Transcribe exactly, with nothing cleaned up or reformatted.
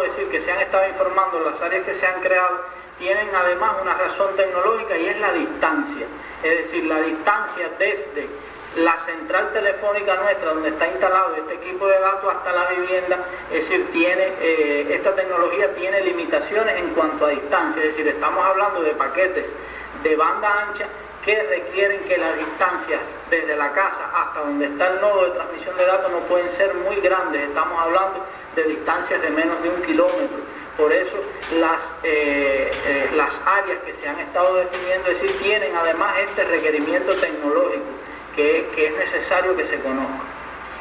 es decir, que se han estado informando, las áreas que se han creado, tienen además una razón tecnológica y es la distancia. Es decir, la distancia desde la central telefónica nuestra, donde está instalado este equipo de datos, hasta la vivienda, es decir, tiene, eh, esta tecnología tiene limitaciones en cuanto a distancia. Es decir, estamos hablando de paquetes de banda ancha que requieren que las distancias desde la casa hasta donde está el nodo de transmisión de datos no pueden ser muy grandes. Estamos hablando de distancias de menos de un kilómetro. Por eso las, eh, eh, las áreas que se han estado definiendo, es decir, tienen además este requerimiento tecnológico que, que es necesario que se conozca.